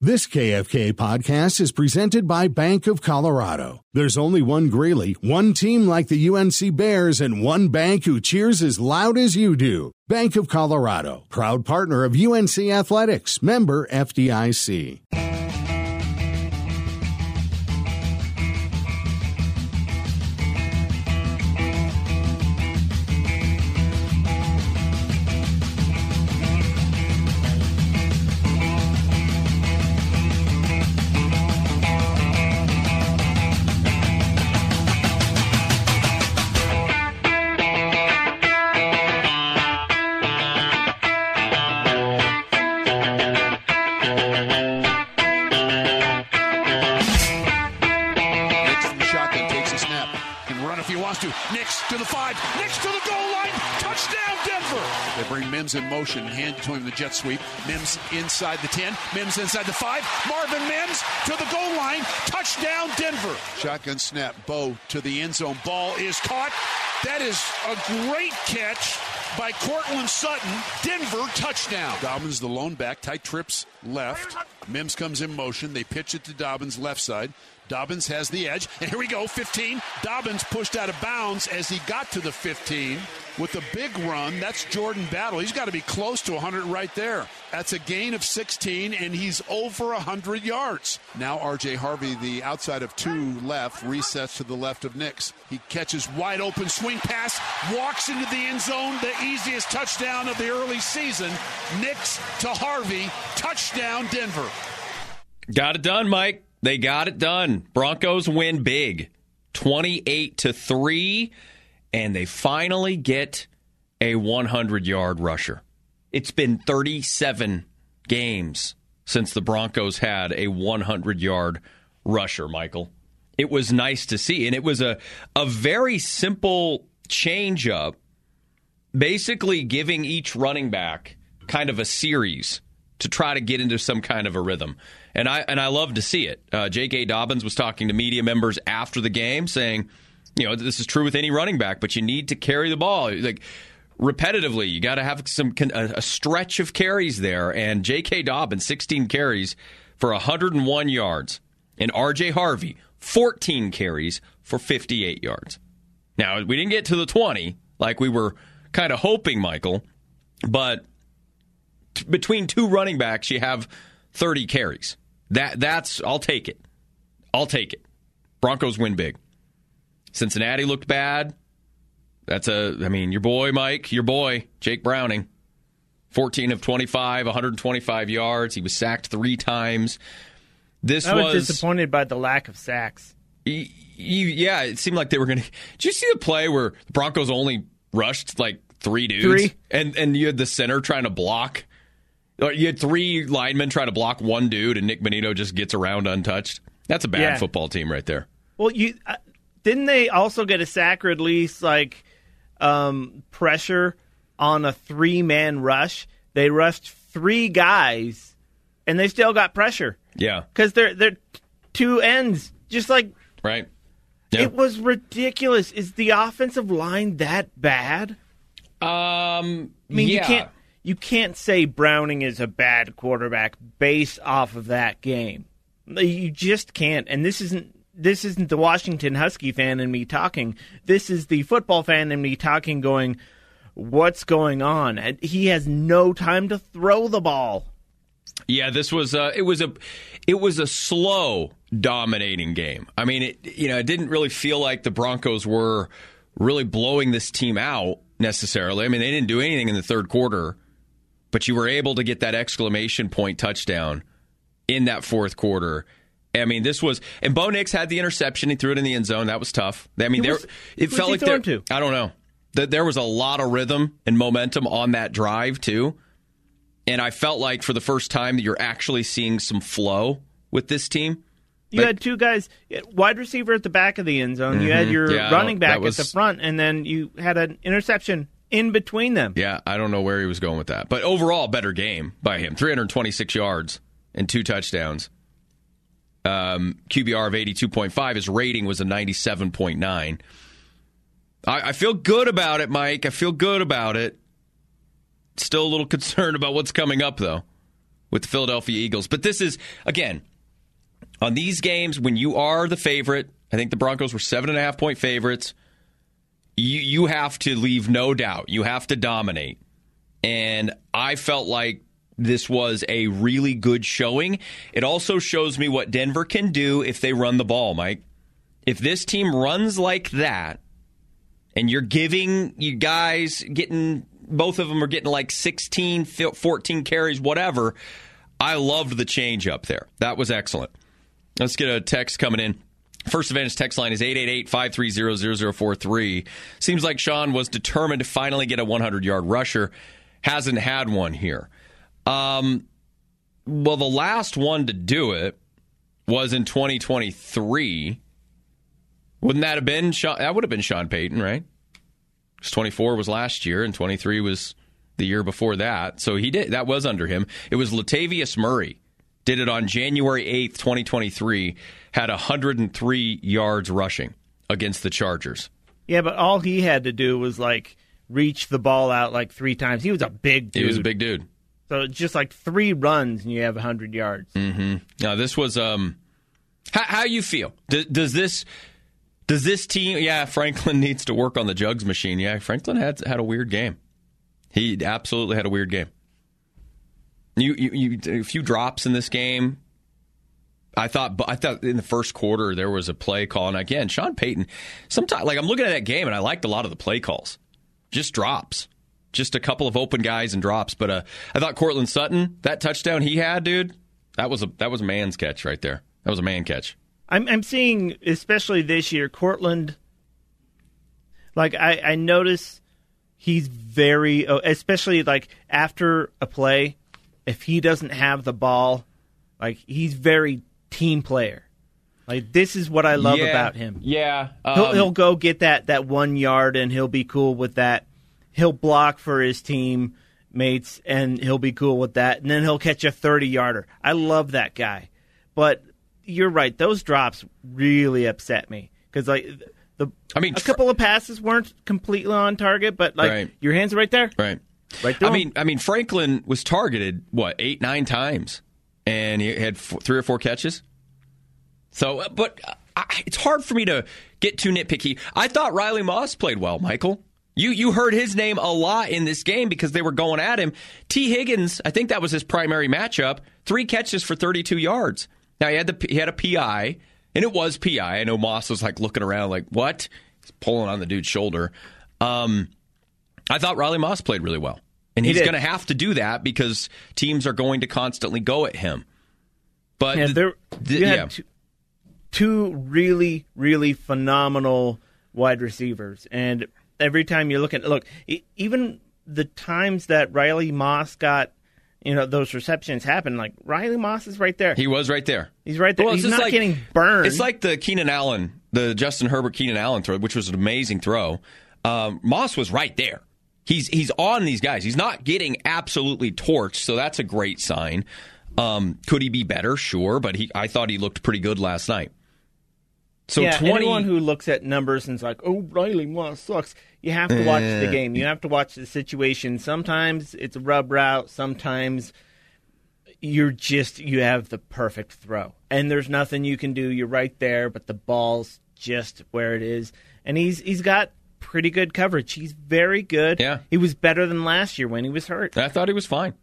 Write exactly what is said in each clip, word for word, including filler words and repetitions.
This K F K podcast is presented by Bank of Colorado. There's only one Greeley, one team like the U N C Bears, and one bank who cheers as loud as you do. Bank of Colorado, proud partner of U N C Athletics, member F D I C. In motion, hand to him the jet sweep. Mims inside the ten. Mims inside the five. Marvin Mims to the goal line. Touchdown, Denver. Shotgun snap. Bo to the end zone. Ball is caught. That is a great catch by Cortland Sutton. Denver touchdown. Dobbins, the lone back. Tight trips left. Mims comes in motion. They pitch it to Dobbins left side. Dobbins has the edge. And here we go, fifteen. Dobbins pushed out of bounds as he got to the fifteen with a big run. That's Jordan Battle. He's got to be close to one hundred right there. That's a gain of sixteen, and he's over one hundred yards. Now R J Harvey, the outside of two left, resets to the left of Nix. He catches wide open swing pass, walks into the end zone, the easiest touchdown of the early season. Nix to Harvey, touchdown Denver. Got it done, Mike. They got it done. Broncos win big, twenty-eight to three, and they finally get a hundred-yard rusher. It's been thirty-seven games since the Broncos had a hundred-yard rusher, Michael. It was nice to see, and it was a, a very simple change-up, basically giving each running back kind of a series to try to get into some kind of a rhythm. And I and I love to see it. Uh, J K. Dobbins was talking to media members after the game saying, you know, this is true with any running back, but you need to carry the ball. Like, repetitively, you got to have some a, a stretch of carries there. And J K. Dobbins, sixteen carries for one hundred one yards. And R J. Harvey, fourteen carries for fifty-eight yards. Now, we didn't get to the twenty like we were kind of hoping, Michael, but t- between two running backs, you have thirty carries. That that's I'll take it. I'll take it. Broncos win big. Cincinnati looked bad. That's a I mean, your boy Mike, your boy Jake Browning, fourteen of twenty-five, one hundred twenty-five yards. He was sacked three times. This I was, was disappointed by the lack of sacks. He, he, yeah, it seemed like they were going to. Did you see the play where the Broncos only rushed like three dudes, three, and and you had the center trying to block? You had three linemen trying to block one dude, and Nick Bonito just gets around untouched. That's a bad yeah. football team right there. Well, you uh, didn't they also get a sack or at least like um, pressure on a three-man rush? They rushed three guys, and they still got pressure. Yeah, because they're they're two ends, just like right. Yeah. It was ridiculous. Is the offensive line that bad? Um, I mean, yeah. you can't. You can't say Browning is a bad quarterback based off of that game. You just can't. And this isn't this isn't the Washington Husky fan in me talking. This is the football fan in me talking, going, what's going on? And he has no time to throw the ball. Yeah, this was uh, it was a it was a slow, dominating game. I mean, it you know, it didn't really feel like the Broncos were really blowing this team out necessarily. I mean, they didn't do anything in the third quarter. But you were able to get that exclamation point touchdown in that fourth quarter. I mean, this was, and Bo Nix had the interception. He threw it in the end zone. That was tough. I mean, there it felt like there. To? I don't know. That there was a lot of rhythm and momentum on that drive too, and I felt like for the first time that you're actually seeing some flow with this team. You like, had two guys, wide receiver at the back of the end zone. Mm-hmm. You had your yeah, running back was, at the front, and then you had an interception in between them. Yeah, I don't know where he was going with that. But overall, better game by him. three hundred twenty-six yards and two touchdowns. Um, Q B R of eighty-two point five. His rating was a ninety-seven point nine. I, I feel good about it, Mike. I feel good about it. Still a little concerned about what's coming up, though. with the Philadelphia Eagles. But this is, again, on these games, when you are the favorite, I think the Broncos were seven and a half point favorites, you, you have to leave no doubt. You have to dominate. And I felt like this was a really good showing. It also shows me what Denver can do if they run the ball, Mike. If this team runs like that, and you're giving you guys getting, both of them are getting like sixteen, fourteen carries, whatever, I loved the change up there. That was excellent. Let's get a text coming in. First Advantage text line is eight eight eight, five three zero, zero zero four three. Seems like Sean was determined to finally get a hundred-yard rusher. Hasn't had one here. Um, well, the last one to do it was in twenty twenty-three. Wouldn't that have been Sean? That would have been Sean Payton, right? Because twenty-four was last year, and twenty-three was the year before that. So he did. That was under him. It was Latavius Murray. Did it on January eighth, twenty twenty-three. Had one hundred three yards rushing against the Chargers. Yeah, but all he had to do was like reach the ball out like three times. He was a big dude. He was a big dude. So it's just like three runs and you have one hundred yards. Mm-hmm. Now, this was... um. How, how you feel? Does, does this... Does this team, yeah, Franklin needs to work on the jugs machine. Yeah, Franklin had had a weird game. He absolutely had a weird game. You, you, you a few drops in this game. I thought, I thought in the first quarter there was a play call, and again, Sean Payton. Sometimes, like I'm looking at that game, and I liked a lot of the play calls. Just drops, just a couple of open guys and drops. But uh, I thought Cortland Sutton, that touchdown he had, dude, that was a that was a man's catch right there. That was a man catch. I'm I'm seeing, especially this year, Cortland, like I, I notice he's very, especially like after a play, if he doesn't have the ball, like he's very team player. Like this is what I love yeah, about him. Yeah. Um, he'll, he'll go get that, that one yard and he'll be cool with that. He'll block for his team mates and he'll be cool with that. And then he'll catch a thirty-yarder. I love that guy. But you're right. Those drops really upset me because, like, the I mean, a couple of passes weren't completely on target, but like right. your hands are right there, right? Right. I mean, I mean, Franklin was targeted what eight, nine times, and he had four, three or four catches. So, but I, it's hard for me to get too nitpicky. I thought Riley Moss played well, Michael. You you heard his name a lot in this game because they were going at him. T. Higgins, I think that was his primary matchup. Three catches for thirty-two yards. Now, he had the he had a P I, and it was P I. I know Moss was like looking around like, what? He's pulling on the dude's shoulder. Um, I thought Riley Moss played really well. And he's he going to have to do that because teams are going to constantly go at him. But yeah, there, th- you had yeah. two, two really, really phenomenal wide receivers. And every time you look at look, even the times that Riley Moss got, you know, those receptions happen, like Riley Moss is right there. He was right there. He's right there. Well, he's not like, getting burned. It's like the Keenan Allen, the Justin Herbert Keenan Allen throw, which was an amazing throw. Um, Moss was right there. He's he's on these guys. He's not getting absolutely torched, so that's a great sign. Um, could he be better? Sure, but he I thought he looked pretty good last night. So yeah, twenty anyone who looks at numbers and is like, "Oh, Riley Moss sucks," you have to watch uh, the game. You have to watch the situation. Sometimes it's a rub route. Sometimes you're just you have the perfect throw, and there's nothing you can do. You're right there, but the ball's just where it is, and he's he's got pretty good coverage. He's very good. Yeah. He was better than last year when he was hurt. I thought he was fine.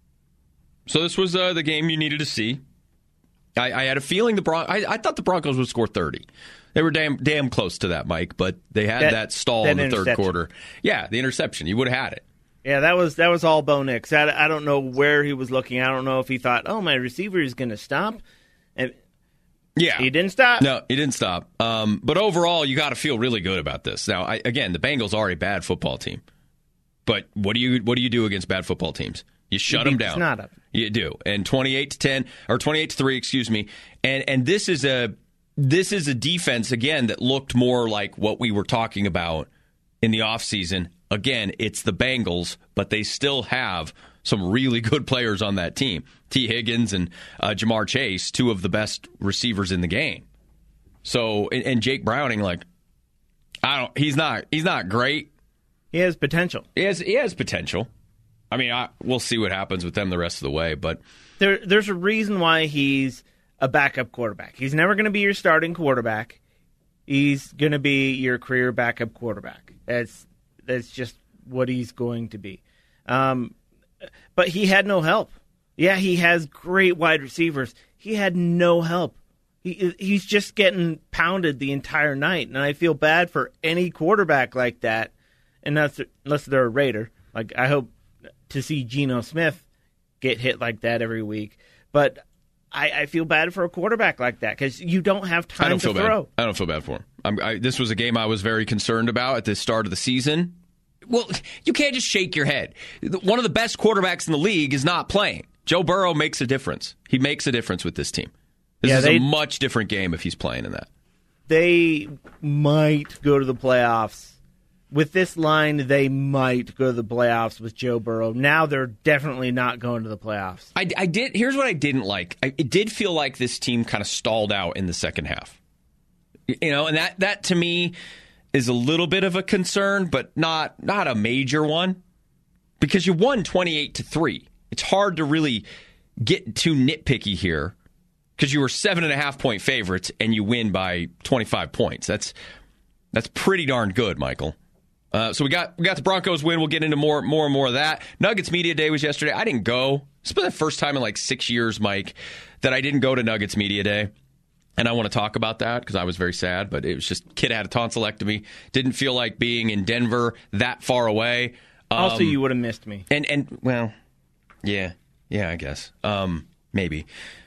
So this was uh, the game you needed to see. I, I had a feeling the Bron- I, I thought the Broncos would score thirty. They were damn damn close to that, Mike, but they had that, that stall that in the third quarter. Yeah, the interception. You would have had it. Yeah, that was that was all Bo Nix. I, I don't know where he was looking. I don't know if he thought, oh, my receiver is going to stop. And yeah. He didn't stop. No, he didn't stop. Um, but overall, you got to feel really good about this. Now, I, again, the Bengals are a bad football team. But what do you what do you do against bad football teams? You shut you them down. Not up. You do. And twenty-eight to ten or twenty-eight to three, excuse me. And and this is a this is a defense again that looked more like what we were talking about in the offseason. Again, it's the Bengals, but they still have some really good players on that team. T. Higgins and uh, Jamar Chase, two of the best receivers in the game. So, and, and Jake Browning, like, I don't, he's not, he's not great. He has potential. He has, he has potential. I mean, I, we'll see what happens with them the rest of the way. But there, there's a reason why he's a backup quarterback. He's never going to be your starting quarterback. He's going to be your career backup quarterback. That's that's just what he's going to be. Um, but he had no help. Yeah, he has great wide receivers. He had no help. He he's just getting pounded the entire night, and I feel bad for any quarterback like that, and that's unless they're a Raider. Like I hope to see Geno Smith get hit like that every week, but I, I feel bad for a quarterback like that because you don't have time I don't to feel throw. Bad. I don't feel bad for him. I'm, I, this was a game I was very concerned about at the start of the season. Well, you can't just shake your head. One of the best quarterbacks in the league is not playing. Joe Burrow makes a difference. He makes a difference with this team. This yeah, is they, a much different game if he's playing in that. They might go to the playoffs. With this line, they might go to the playoffs with Joe Burrow. Now they're definitely not going to the playoffs. I, I did. Here's what I didn't like. I, it did feel like this team kind of stalled out in the second half. You know, and that, that to me is a little bit of a concern, but not not a major one. Because you won twenty-eight to three. It's hard to really get too nitpicky here because you were seven and a half point favorites and you win by twenty-five points. That's that's pretty darn good, Michael. Uh, so we got we got the Broncos win. We'll get into more more and more of that. Nuggets Media Day was yesterday. I didn't go. It's been the first time in like six years, Mike, that I didn't go to Nuggets Media Day. And I want to talk about that because I was very sad. But it was just, kid had a tonsillectomy. Didn't feel like being in Denver that far away. Um, also, you would have missed me. And, and well, yeah. Yeah, I guess. Um, maybe.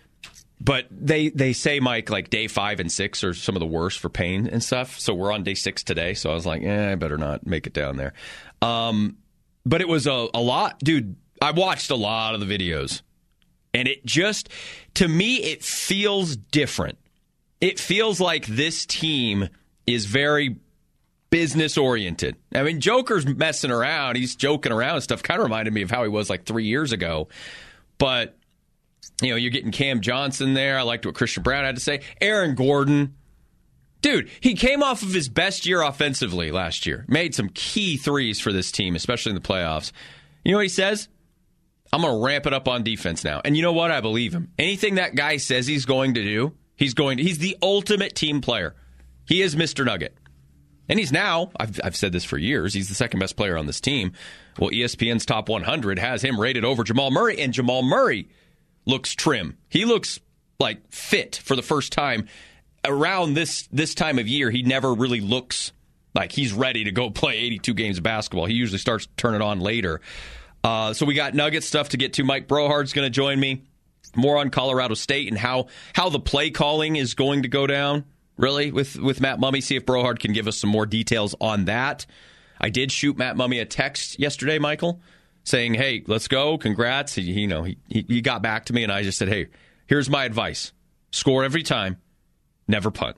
But they, they say, Mike, like day five and six are some of the worst for pain and stuff. So we're on day six today. So I was like, eh, I better not make it down there. Um, but it was a, a lot. Dude, I watched a lot of the videos. And it just, to me, it feels different. It feels like this team is very business-oriented. I mean, Joker's messing around. He's joking around and stuff. Kind of reminded me of how he was like three years ago. But, you know, you're getting Cam Johnson there. I liked what Christian Brown had to say. Aaron Gordon. Dude, he came off of his best year offensively last year. Made some key threes for this team, especially in the playoffs. You know what he says? I'm going to ramp it up on defense now. And you know what? I believe him. Anything that guy says he's going to do, he's going to. He's the ultimate team player. He is Mister Nugget. And he's now, I've, I've said this for years, he's the second best player on this team. Well, E S P N's Top one hundred has him rated over Jamal Murray, and Jamal Murray looks trim. He looks like fit for the first time. Around this this time of year, he never really looks like he's ready to go play eighty-two games of basketball. He usually starts to turn it on later. Uh, so we got Nugget stuff to get to. Mike Brohard's going to join me. More on Colorado State and how, how the play calling is going to go down. Really, with, with Matt Mumme, see if Brohard can give us some more details on that. I did shoot Matt Mumme a text yesterday, Michael, saying, hey, let's go, congrats. He, you know, he, he got back to me, and I just said, hey, here's my advice. Score every time, never punt.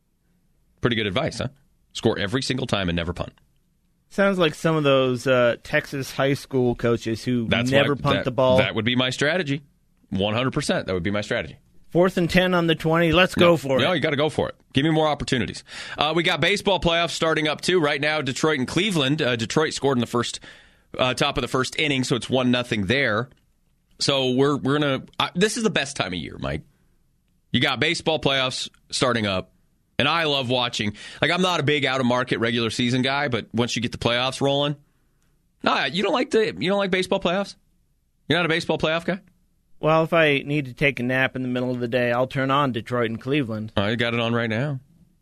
Pretty good advice, huh? Score every single time and never punt. Sounds like some of those uh, Texas high school coaches who That's never why, punt that, the ball. That would be my strategy. one hundred percent. That would be my strategy. Fourth and ten on the twenty. Let's no, go for no, it. No, you got to go for it. Give me more opportunities. Uh, we got baseball playoffs starting up, too. Right now, Detroit and Cleveland. Uh, Detroit scored in the first uh, top of the first inning, so it's one nothing there. So we're we're going to uh, – this is the best time of year, Mike. You got baseball playoffs starting up, and I love watching. Like, I'm not a big out-of-market regular season guy, but once you get the playoffs rolling – no, you don't like the you don't like baseball playoffs? You're not a baseball playoff guy? Well, if I need to take a nap in the middle of the day, I'll turn on Detroit and Cleveland. Oh, you got it on right now.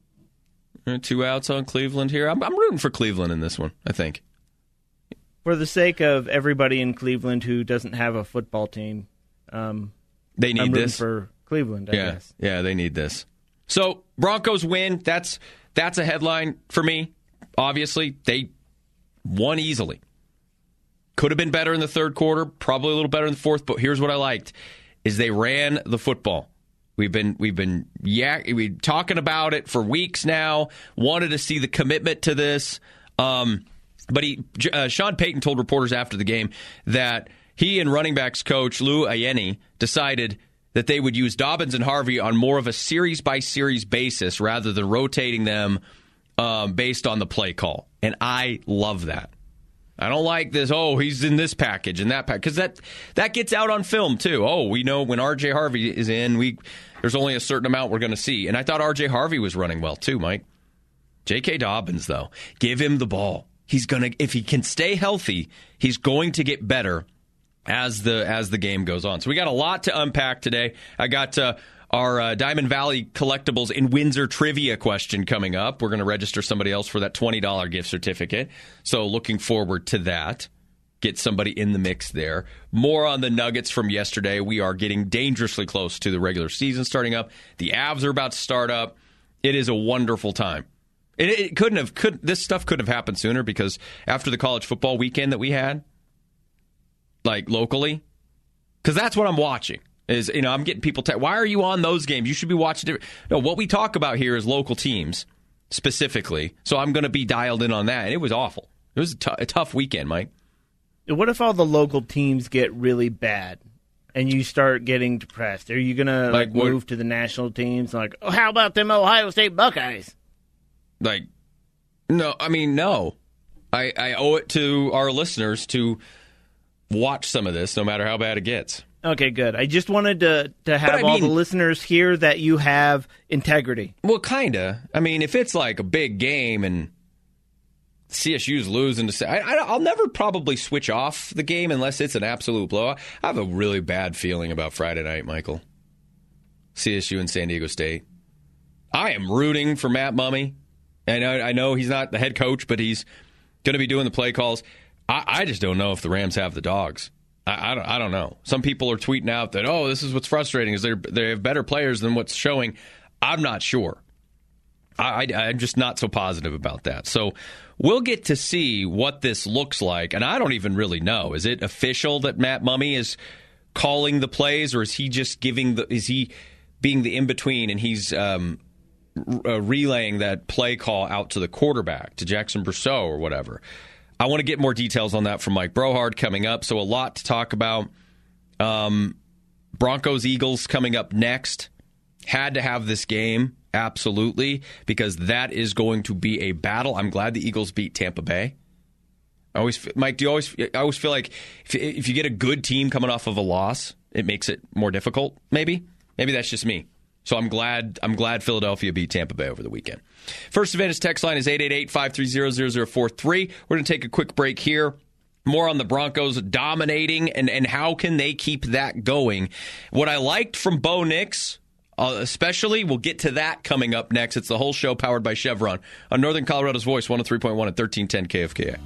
Two outs on Cleveland here. I'm, I'm rooting for Cleveland in this one, I think. For the sake of everybody in Cleveland who doesn't have a football team, um, they need I'm rooting this for Cleveland, I yeah, guess. Yeah, they need this. So Broncos win. That's that's a headline for me. Obviously, they won easily. Could have been better in the third quarter, probably a little better in the fourth, but here's what I liked, is they ran the football. We've been we've been yeah, we talking about it for weeks now, wanted to see the commitment to this. Um, but he uh, Sean Payton told reporters after the game that he and running backs coach Lou Ayeni decided that they would use Dobbins and Harvey on more of a series-by-series basis rather than rotating them um, based on the play call. And I love that. I don't like this, oh, he's in this package and that package, because that, that gets out on film, too. Oh, we know when R J Harvey is in, we there's only a certain amount we're going to see. And I thought R J Harvey was running well, too, Mike. J K. Dobbins, though, give him the ball. He's going to, if he can stay healthy, he's going to get better as the as the game goes on. So we got a lot to unpack today. I got uh, our uh, Diamond Valley Collectibles in Windsor trivia question coming up. We're going to register somebody else for that twenty dollars gift certificate. So looking forward to that. Get somebody in the mix there. More on the Nuggets from yesterday. We are getting dangerously close to the regular season starting up. The Avs are about to start up. It is a wonderful time. It, it couldn't have could this stuff couldn't have happened sooner, because after the college football weekend that we had, like locally, because that's what I'm watching. Is, you know, I'm getting people, t- why are you on those games? You should be watching different. No, what we talk about here is local teams specifically. So I'm going to be dialed in on that. And it was awful. It was a, t- a tough weekend, Mike. What if all the local teams get really bad and you start getting depressed? Are you going to like, like move to the national teams? Like, oh, how about them Ohio State Buckeyes? Like, no, I mean, no. I, I owe it to our listeners to watch some of this, no matter how bad it gets. Okay, good. I just wanted to to have I all mean, the listeners hear that you have integrity. Well, kind of. I mean, if it's like a big game and C S U's losing to say, I, I'll never probably switch off the game unless it's an absolute blowout. I have a really bad feeling about Friday night, Michael. C S U and San Diego State. I am rooting for Matt Mumme. And I, I know he's not the head coach, but he's going to be doing the play calls. I, I just don't know if the Rams have the dogs. I, I, don't, I don't know. Some people are tweeting out that, oh, this is what's frustrating, is they they have better players than what's showing. I'm not sure. I, I, I'm just not so positive about that. So we'll get to see what this looks like, and I don't even really know. Is it official that Matt Mumme is calling the plays, or is he just giving the? Is he being the in between, and he's um, uh, relaying that play call out to the quarterback, to Jackson Brousseau or whatever? I want to get more details on that from Mike Brohard coming up. So a lot to talk about. Um, Broncos Eagles coming up next. Had to have this game. Absolutely, because that is going to be a battle. I'm glad the Eagles beat Tampa Bay. I always, Mike, do you always? I always feel like if, if you get a good team coming off of a loss, it makes it more difficult. Maybe, maybe that's just me. So I'm glad. I'm glad Philadelphia beat Tampa Bay over the weekend. First Advantage text line is eight eight eight, five three zero, zero zero four three. We're going to take a quick break here. More on the Broncos dominating and and how can they keep that going. What I liked from Bo Nix. Uh, especially, we'll get to that coming up next. It's the whole show powered by Chevron on Northern Colorado's Voice, one oh three point one at thirteen ten K F K A.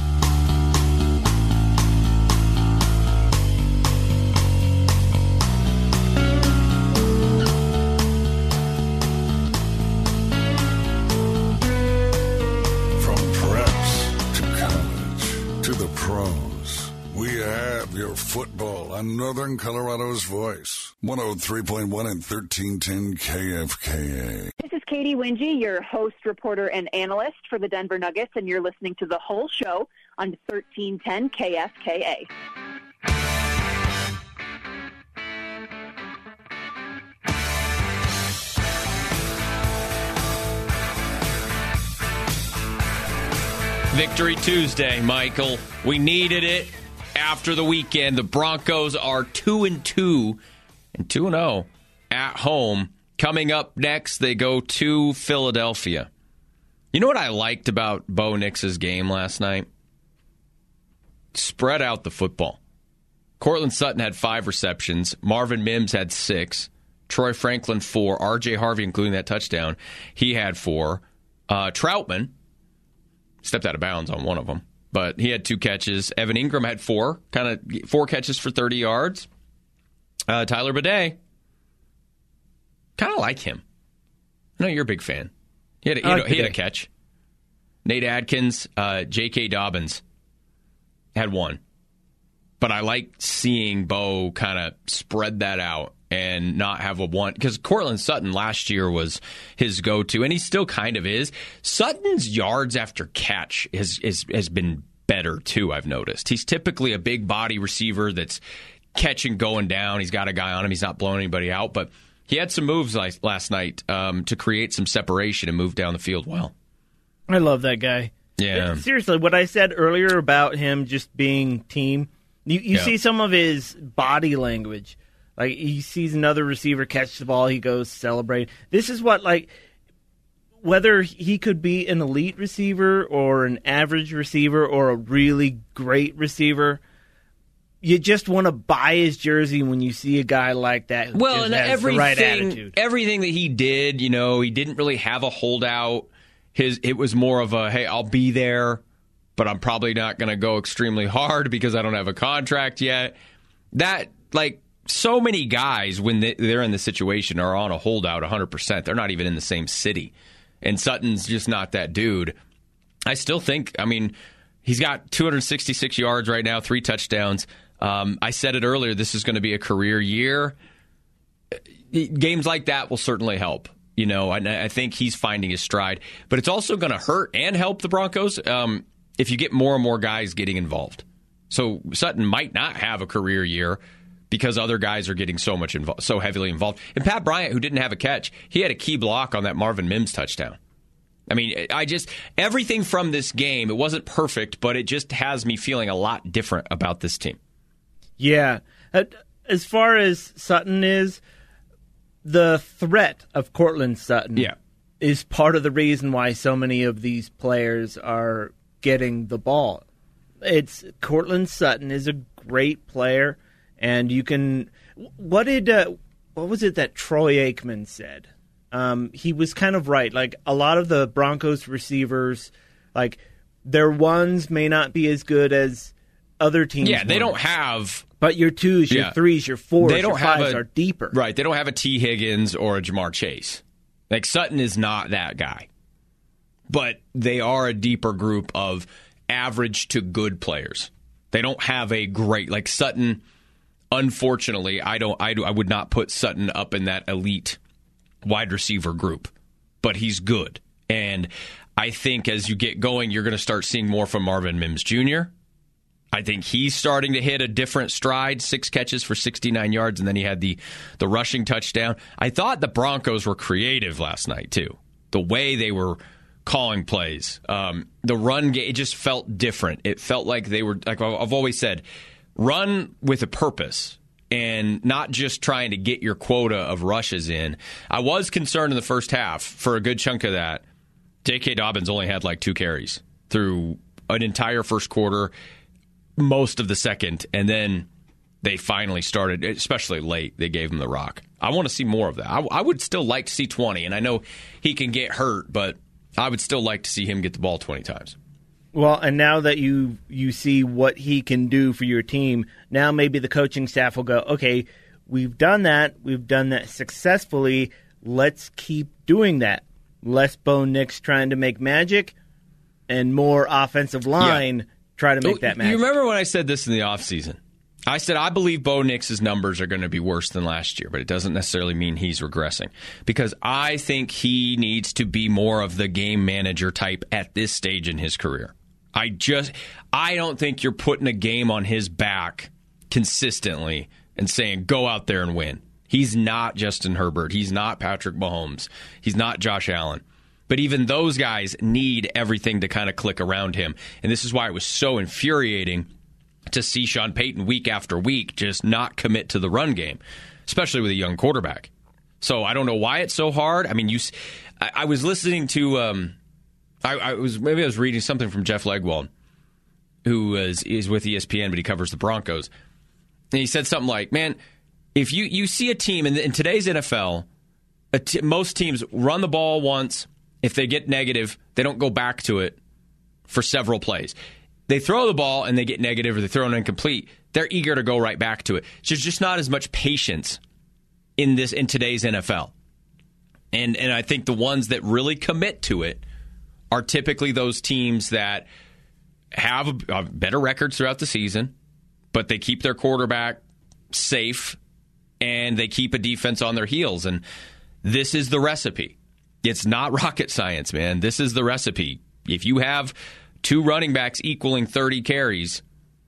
From preps to college to the pros, we have your football on Northern Colorado's Voice. one oh three point one and thirteen ten K F K A. This is Katie Wingy, your host, reporter, and analyst for the Denver Nuggets, and you're listening to the whole show on thirteen ten K F K A. Victory Tuesday, Michael. We needed it after the weekend. The Broncos are two and two. And two and oh at home. Coming up next, they go to Philadelphia. You know what I liked about Bo Nix's game last night? Spread out the football. Cortland Sutton had five receptions. Marvin Mims had six. Troy Franklin, four. R J Harvey, including that touchdown, he had four. Uh, Troutman stepped out of bounds on one of them, but he had two catches. Evan Ingram had four, kind of four catches for thirty yards. Uh, Tyler Bidet, kind of like him. I know you're a big fan. He had a, he had a, he had a catch. Nate Adkins, uh, J K. Dobbins had one. But I like seeing Bo kind of spread that out and not have a one. Because Cortland Sutton last year was his go-to, and he still kind of is. Sutton's yards after catch has, has, has been better, too, I've noticed. He's typically a big body receiver that's catching going down. He's got a guy on him. He's not blowing anybody out. But he had some moves last night um, to create some separation and move down the field well. I love that guy. Yeah. Seriously, what I said earlier about him just being team, you, you Yeah. see some of his body language. Like, he sees another receiver catch the ball, he goes celebrate. This is what, like, whether he could be an elite receiver or an average receiver or a really great receiver, you just want to buy his jersey when you see a guy like that who Well, just and has everything, the right attitude. everything that he did, you know, he didn't really have a holdout. His it was more of a, hey, I'll be there, but I'm probably not going to go extremely hard because I don't have a contract yet. That, like, so many guys, when they're in the situation, are on a holdout one hundred percent. They're not even in the same city. And Sutton's just not that dude. I still think, I mean, he's got two hundred sixty-six yards right now, three touchdowns. Um, I said it earlier, this is going to be a career year. Games like that will certainly help. You know, I, I think he's finding his stride. But it's also going to hurt and help the Broncos um, if you get more and more guys getting involved. So Sutton might not have a career year because other guys are getting so much involved, so heavily involved. And Pat Bryant, who didn't have a catch, he had a key block on that Marvin Mims touchdown. I mean, I just, everything from this game, it wasn't perfect, but it just has me feeling a lot different about this team. Yeah. As far as Sutton is, the threat of Cortland Sutton yeah. is part of the reason why so many of these players are getting the ball. It's Cortland Sutton is a great player, and you can. What did uh, what was it that Troy Aikman said? Um, he was kind of right. Like, a lot of the Broncos receivers, like, their ones may not be as good as other teams. Yeah, they ones. don't have. But your twos, your Yeah. threes, your fours, They don't your have fives a- are deeper. Right, they don't have a T. Higgins or a Jamar Chase. Like, Sutton is not that guy. But they are a deeper group of average to good players. They don't have a great, like Sutton, unfortunately, I don't I, do, I would not put Sutton up in that elite wide receiver group. But he's good. And I think as you get going, you're going to start seeing more from Marvin Mims Junior I think he's starting to hit a different stride, six catches for sixty-nine yards, and then he had the, the rushing touchdown. I thought the Broncos were creative last night, too. The way they were calling plays. Um, the run game, it just felt different. It felt like they were, like I've always said, run with a purpose and not just trying to get your quota of rushes in. I was concerned in the first half, for a good chunk of that, J K. Dobbins only had like two carries through an entire first quarter, most of the second, and then they finally started, especially late, they gave him the rock. I want to see more of that. I, I would still like to see twenty, and I know he can get hurt, but I would still like to see him get the ball twenty times. Well, and now that you you see what he can do for your team, now maybe the coaching staff will go, okay, we've done that. We've done that successfully. Let's keep doing that. Less Bo Nix trying to make magic, and more offensive line yeah. try to make that magic. You remember when I said this in the offseason? I said I believe Bo Nix's numbers are going to be worse than last year, but it doesn't necessarily mean he's regressing. Because I think he needs to be more of the game manager type at this stage in his career. I just, I don't think you're putting a game on his back consistently and saying, go out there and win. He's not Justin Herbert. He's not Patrick Mahomes. He's not Josh Allen. But even those guys need everything to kind of click around him. And this is why it was so infuriating to see Sean Payton week after week just not commit to the run game, especially with a young quarterback. So I don't know why it's so hard. I mean, you, I, I was listening to, um, I, I was maybe I was reading something from Jeff Legwold, who is, is with E S P N, but he covers the Broncos. And he said something like, man, if you, you see a team in, in today's N F L, a t- most teams run the ball once. If they get negative, they don't go back to it for several plays. They throw the ball and they get negative, or they throw an incomplete. They're eager to go right back to it. So there's just not as much patience in this in today's N F L. And and I think the ones that really commit to it are typically those teams that have a, a better records throughout the season, but they keep their quarterback safe and they keep a defense on their heels. And this is the recipe. It's not rocket science, man. This is the recipe. If you have two running backs equaling thirty carries,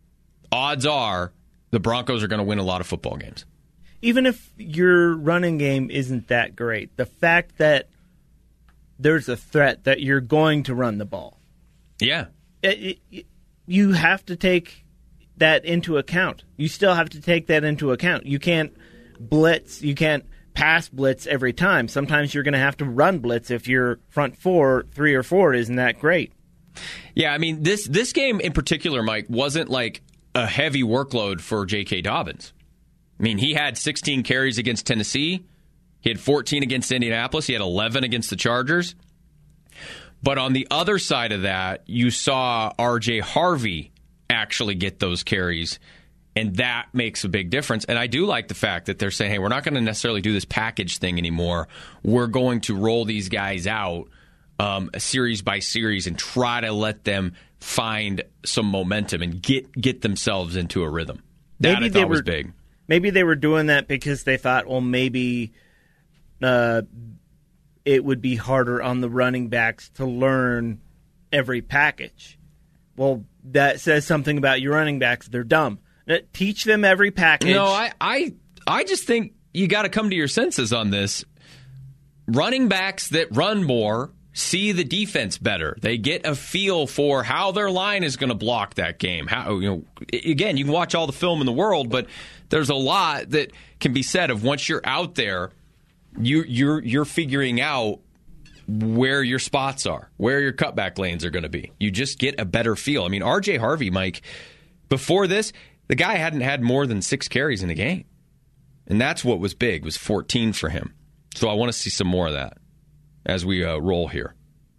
odds are the Broncos are going to win a lot of football games. Even if your running game isn't that great, the fact that there's a threat that you're going to run the ball, Yeah. It, it, you have to take that into account. You still have to take that into account. You can't blitz. You can't pass blitz every time. Sometimes you're going to have to run blitz if your front four, three or four, isn't that great. Yeah, I mean, this this game in particular, Mike, wasn't like a heavy workload for J K. Dobbins. I mean, he had sixteen carries against Tennessee. He had fourteen against Indianapolis. He had eleven against the Chargers. But on the other side of that, you saw R J Harvey actually get those carries, and that makes a big difference. And I do like the fact that they're saying, hey, we're not going to necessarily do this package thing anymore. We're going to roll these guys out um, series by series and try to let them find some momentum and get get themselves into a rhythm. That maybe I thought were, was big. Maybe they were doing that because they thought, well, maybe uh, it would be harder on the running backs to learn every package. Well, that says something about your running backs. They're dumb. Teach them every package. No, I, I, I just think you got to come to your senses on this. Running backs that run more see the defense better. They get a feel for how their line is going to block that game. How, you know, again, you can watch all the film in the world, but there's a lot that can be said of once you're out there, you, you're you're figuring out where your spots are, where your cutback lanes are going to be. You just get a better feel. I mean, R J Harvey, Mike, before this, the guy hadn't had more than six carries in the game. And that's what was big, was fourteen for him. So I want to see some more of that as we uh, roll here.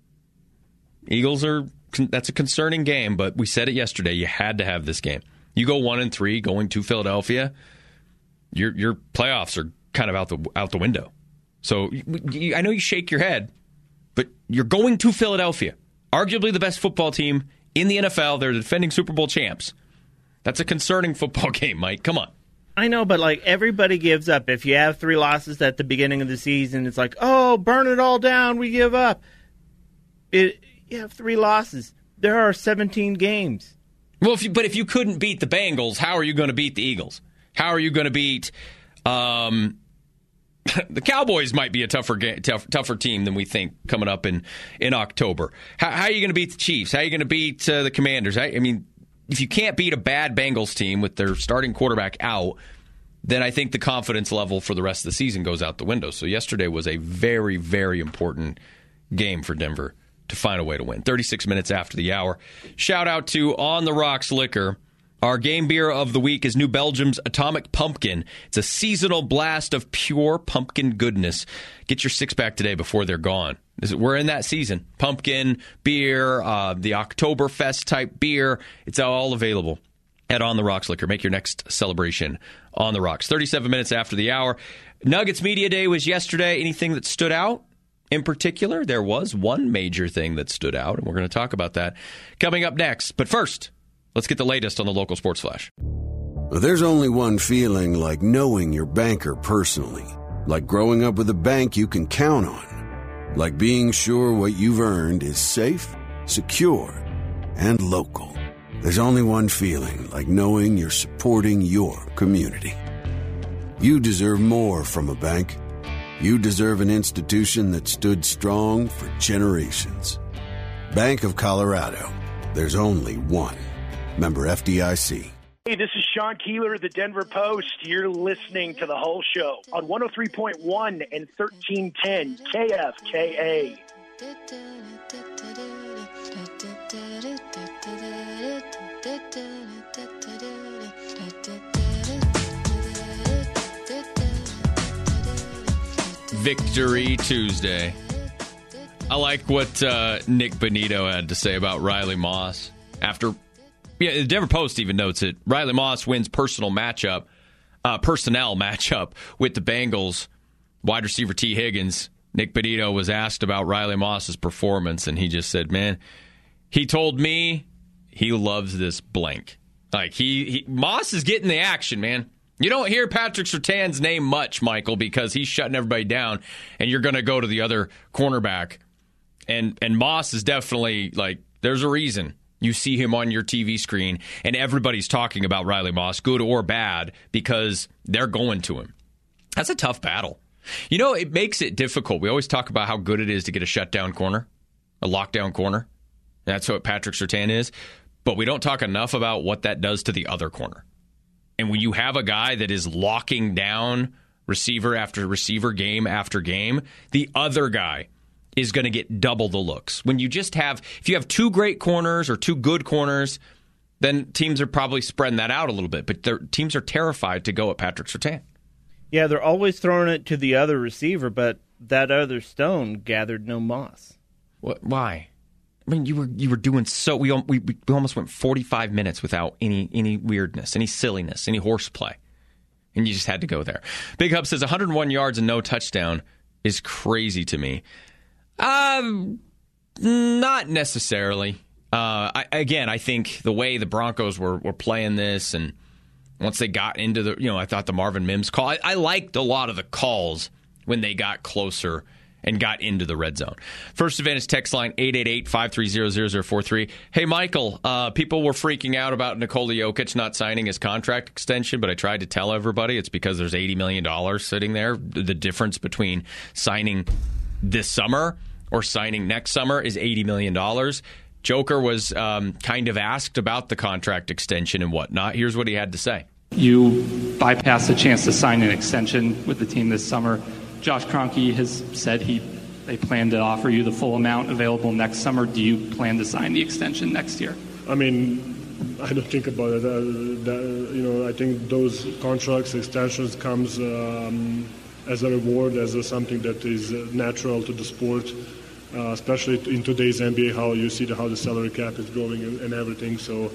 Eagles are, that's a concerning game, but we said it yesterday, you had to have this game. You go one and three going to Philadelphia, your your playoffs are kind of out the out the window. So you, I know you shake your head, but you're going to Philadelphia, arguably the best football team in the N F L. They're the defending Super Bowl champs. That's a concerning football game, Mike. Come on. I know, but like everybody gives up. If you have three losses at the beginning of the season, it's like, oh, burn it all down. We give up. It, you have three losses. There are seventeen games. Well, if you, but if you couldn't beat the Bengals, how are you going to beat the Eagles? How are you going to beat um, the Cowboys? Might be a tougher game, tough, tougher team than we think coming up in, in October. How, how are you going to beat the Chiefs? How are you going to beat uh, the Commanders? I, I mean, if you can't beat a bad Bengals team with their starting quarterback out, then I think the confidence level for the rest of the season goes out the window. So yesterday was a very, very important game for Denver to find a way to win. thirty-six minutes after the hour. Shout out to On the Rocks Liquor. Our game beer of the week is New Belgium's Atomic Pumpkin. It's a seasonal blast of pure pumpkin goodness. Get your six-pack today before they're gone. We're in that season. Pumpkin, beer, uh, the Oktoberfest-type beer. It's all available at On the Rocks Liquor. Make your next celebration on the rocks. thirty-seven minutes after the hour. Nuggets Media Day was yesterday. Anything that stood out? In particular, there was one major thing that stood out, and we're going to talk about that coming up next. But first, let's get the latest on the local sports flash. There's only one feeling like knowing your banker personally, like growing up with a bank you can count on, like being sure what you've earned is safe, secure, and local. There's only one feeling like knowing you're supporting your community. You deserve more from a bank. You deserve an institution that stood strong for generations. Bank of Colorado. There's only one. Member F D I C. Hey, this is Sean Keeler of the Denver Post. You're listening to The Whole Show on one oh three point one and thirteen ten K F K A. Victory Tuesday. I like what uh, Nick Bonito had to say about Riley Moss. After, yeah, the Denver Post even notes it. Riley Moss wins personal matchup, uh, personnel matchup with the Bengals. Wide receiver T. Higgins. Nick Bonito was asked about Riley Moss's performance, and he just said, man, he told me he loves this blank. Like, he, he Moss is getting the action, man. You don't hear Patrick Surtain's name much, Michael, because he's shutting everybody down, and you're going to go to the other cornerback. And and Moss is definitely, like, there's a reason you see him on your T V screen, and everybody's talking about Riley Moss, good or bad, because they're going to him. That's a tough battle. You know, it makes it difficult. We always talk about how good it is to get a shutdown corner, a lockdown corner. That's what Patrick Surtain is. But we don't talk enough about what that does to the other corner. And when you have a guy that is locking down receiver after receiver, game after game, the other guy is going to get double the looks. When you just have, if you have two great corners or two good corners, then teams are probably spreading that out a little bit. But their teams are terrified to go at Patrick Surtain. Yeah, they're always throwing it to the other receiver, but that other stone gathered no moss. What? Why? I mean, you were you were doing so. We we we almost went forty-five minutes without any any weirdness, any silliness, any horseplay, and you just had to go there. Big Hub says one hundred one yards and no touchdown is crazy to me. Um, not necessarily. Uh, I, again, I think the way the Broncos were were playing this, and once they got into the, you know, I thought the Marvin Mims call, I, I liked a lot of the calls when they got closer and got into the red zone. First Advantage text line eight eight eight, five three zero, zero zero four three. Hey, Michael, uh, people were freaking out about Nikola Jokic not signing his contract extension, but I tried to tell everybody it's because there's eighty million dollars sitting there. The difference between signing this summer or signing next summer is eighty million dollars. Joker was um, kind of asked about the contract extension and whatnot. Here's what he had to say. You bypassed the chance to sign an extension with the team this summer. Josh Kroenke has said he they plan to offer you the full amount available next summer. Do you plan to sign the extension next year? I mean, I don't think about it. Uh, that, you know, I think those contracts, extensions comes um, as a reward, as a, something that is natural to the sport. Uh, especially in today's N B A, how you see the, how the salary cap is growing and, and everything. So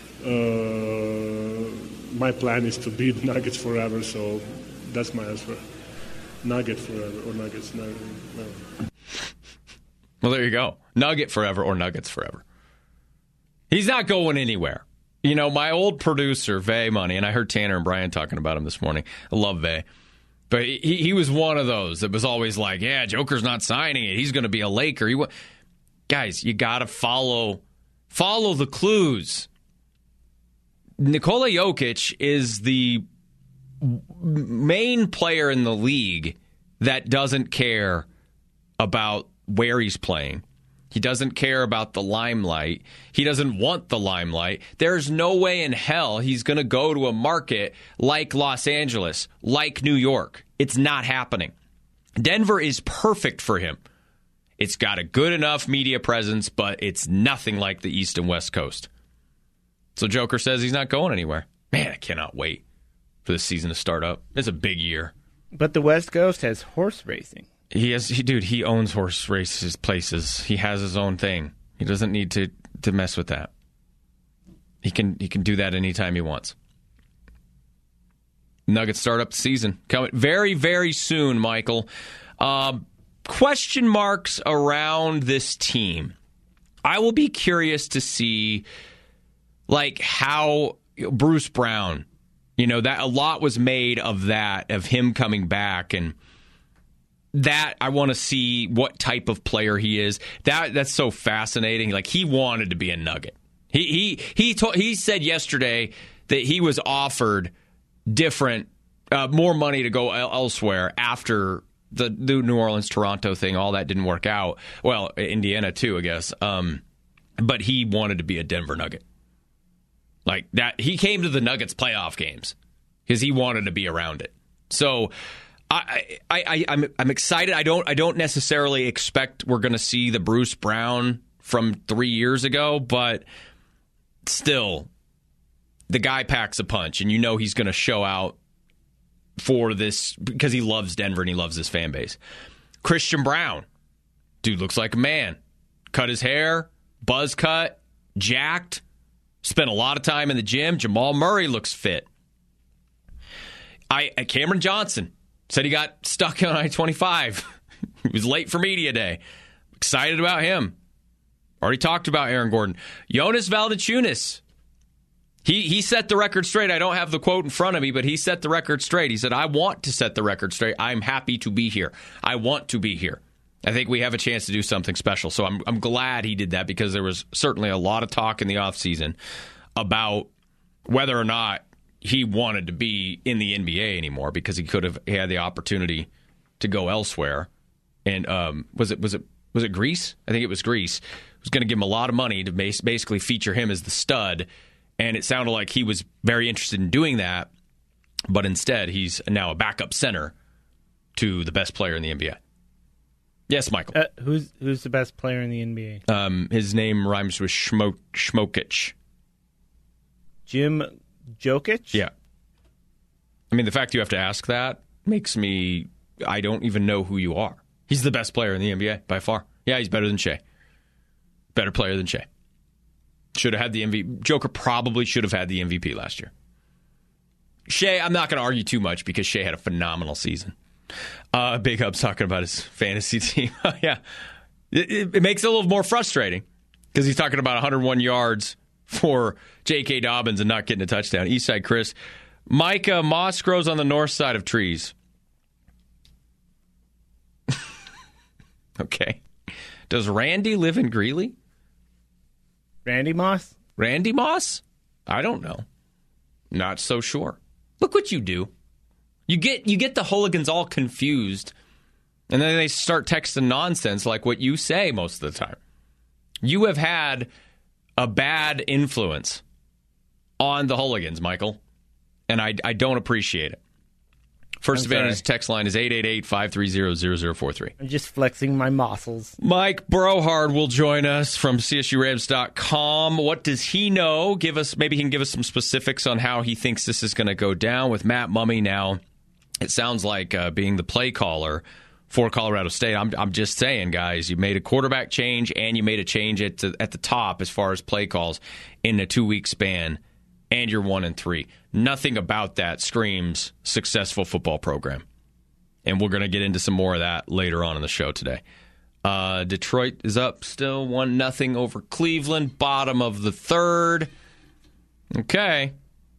uh, my plan is to be the Nuggets forever. So that's my answer. Nugget forever or Nuggets. No, no. Well, there you go. Nugget forever or Nuggets forever. He's not going anywhere. You know, my old producer, Vay Money, and I heard Tanner and Brian talking about him this morning. I love Vay. But he, he was one of those that was always like, yeah, Joker's not signing it. He's going to be a Laker. He w-. Guys, you got to follow follow the clues. Nikola Jokic is the main player in the league that doesn't care about where he's playing. He doesn't care about the limelight. He doesn't want the limelight. There's no way in hell he's going to go to a market like Los Angeles, like New York. It's not happening. Denver is perfect for him. It's got a good enough media presence, but it's nothing like the East and West Coast. So Joker says he's not going anywhere. Man, I cannot wait for this season to start up. It's a big year. But the West Coast has horse racing. He has, he, dude, he owns horse races places. He has his own thing. He doesn't need to, to mess with that. He can he can do that anytime he wants. Nuggets start up the season. Coming very, very soon, Michael. Uh, question marks around this team. I will be curious to see, like, how Bruce Brown, you know, that a lot was made of that, of him coming back, and that I want to see what type of player he is. That that's so fascinating. Like, he wanted to be a Nugget. He he he told, he said yesterday that he was offered different, uh, more money to go elsewhere after the, the New Orleans Toronto thing. All that didn't work out. Well, Indiana too, I guess. Um, but he wanted to be a Denver Nugget. Like that, he came to the Nuggets playoff games because he wanted to be around it. So. I, I, I, I'm, I'm excited. I don't, I don't necessarily expect we're going to see the Bruce Brown from three years ago, but still, the guy packs a punch, and you know he's going to show out for this because he loves Denver and he loves his fan base. Christian Braun, dude looks like a man. Cut his hair, buzz cut, jacked, spent a lot of time in the gym. Jamal Murray looks fit. I, Cameron Johnson. Said he got stuck on I twenty-five. He was late for media day. Excited about him. Already talked about Aaron Gordon. Jonas Valanciunas. He he set the record straight. I don't have the quote in front of me, but he set the record straight. He said, I want to set the record straight. I'm happy to be here. I want to be here. I think we have a chance to do something special. So I'm I'm glad he did that because there was certainly a lot of talk in the offseason about whether or not he wanted to be in the N B A anymore because he could have had the opportunity to go elsewhere. And um, was it was it Was it Greece? I think it was Greece. Was going to give him a lot of money to basically feature him as the stud, and it sounded like he was very interested in doing that, but instead he's now a backup center to the best player in the N B A. Yes, Michael. Uh, who's who's the best player in the N B A? Um, his name rhymes with Shmo- Shmokic. Jim Jokic? Yeah. I mean, the fact you have to ask that makes me, I don't even know who you are. He's the best player in the N B A by far. Yeah, he's better than Shea. Better player than Shea. Should have had the M V P. Joker probably should have had the M V P last year. Shea, I'm not going to argue too much because Shea had a phenomenal season. Uh, Big Hub's talking about his fantasy team. yeah. It, it, it makes it a little more frustrating because he's talking about one hundred one yards for J K. Dobbins and not getting a touchdown. Eastside Chris. Micah, moss grows on the north side of trees. Okay. Does Randy live in Greeley? Randy Moss? Randy Moss? I don't know. Not so sure. Look what you do. You get you get the hooligans all confused, and then they start texting nonsense like what you say most of the time. You have had a bad influence on the hooligans, Michael, and I, I don't appreciate it. First Advantage text line is eight eight eight, five three zero, zero zero four three. I'm just flexing my muscles. Mike Brohard will join us from C S U Rams dot com. What does he know? Give us maybe he can give us some specifics on how he thinks this is going to go down with Matt Mumme now. It sounds like uh, being the play caller for Colorado State. I'm, I'm just saying, guys, you made a quarterback change and you made a change at, to, at the top as far as play calls in a two-week span, and you're one and three. Nothing about that screams successful football program. And we're going to get into some more of that later on in the show today. Uh, Detroit is up still one nothing over Cleveland, bottom of the third. Okay.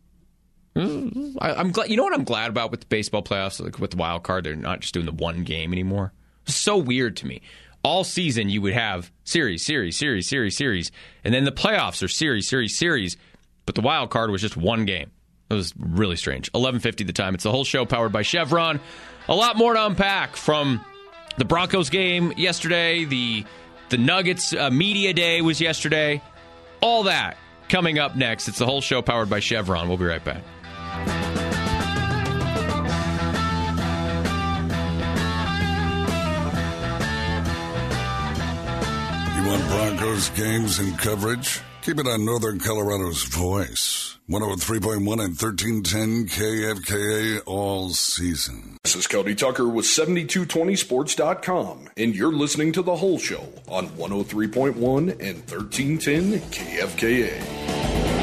I, I'm glad. You know what I'm glad about with the baseball playoffs, like with the wild card, they're not just doing the one game anymore. It's so weird to me. All season you would have series, series, series, series, series, and then the playoffs are series, series, series. But the wild card was just one game. It was really strange. eleven fifty the time. It's the whole show powered by Chevron. A lot more to unpack from the Broncos game yesterday. The the Nuggets uh, media day was yesterday. All that coming up next. It's the whole show powered by Chevron. We'll be right back. You want Broncos games and coverage? Keep it on Northern Colorado's Voice. one oh three point one and thirteen ten K F K A all season. This is Cody Tucker with seventy-two twenty sports dot com, and you're listening to The Whole Show on one oh three point one and thirteen ten K F K A.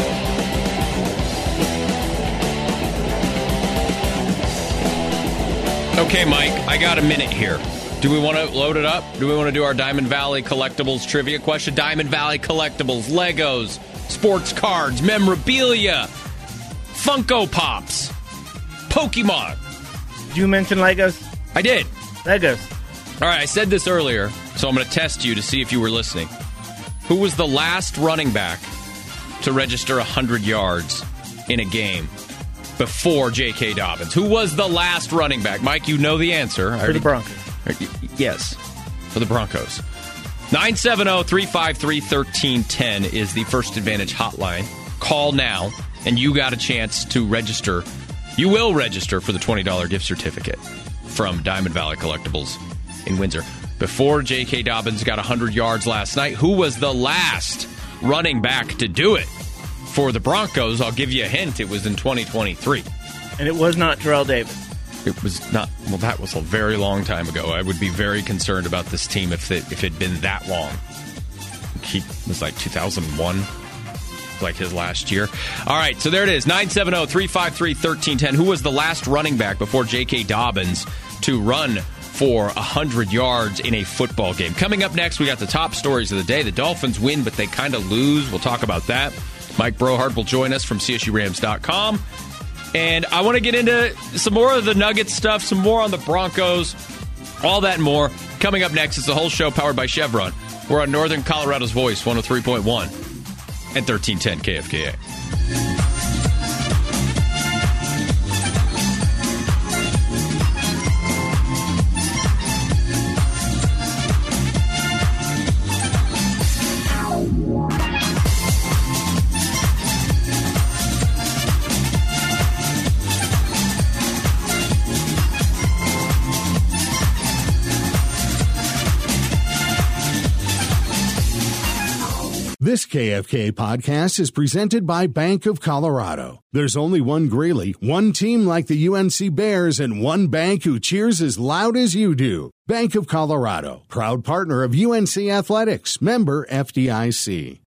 Okay, Mike, I got a minute here. Do we want to load it up? Do we want to do our Diamond Valley Collectibles trivia question? Diamond Valley Collectibles, Legos, sports cards, memorabilia, Funko Pops, Pokemon. Did you mention Legos? I did. Legos. All right, I said this earlier, so I'm going to test you to see if you were listening. Who was the last running back to register one hundred yards in a game before J K. Dobbins? Who was the last running back? Mike, you know the answer. For the Broncos. Yes, for the Broncos. nine seven zero, three five three, one three one zero is the First Advantage hotline. Call now, and you got a chance to register. You will register for the twenty dollars gift certificate from Diamond Valley Collectibles in Windsor. Before J K. Dobbins got one hundred yards last night, who was the last running back to do it for the Broncos? I'll give you a hint. It was in twenty twenty-three. And it was not Terrell Davis. It was not. Well, that was a very long time ago. I would be very concerned about this team if it, if it had been that long. He was like two thousand one, like his last year. All right, so there it is. nine seven zero, three five three, one three one zero. Who was the last running back before J K. Dobbins to run for one hundred yards in a football game? Coming up next, we got the top stories of the day. The Dolphins win, but they kind of lose. We'll talk about that. Mike Brohard will join us from C S U Rams dot com. And I want to get into some more of the Nuggets stuff, some more on the Broncos, all that and more. Coming up next is the whole show powered by Chevron. We're on Northern Colorado's Voice, one oh three point one and thirteen ten K F K A. This K F K A podcast is presented by Bank of Colorado. There's only one Greeley, one team like the U N C Bears, and one bank who cheers as loud as you do. Bank of Colorado, proud partner of U N C Athletics, member F D I C.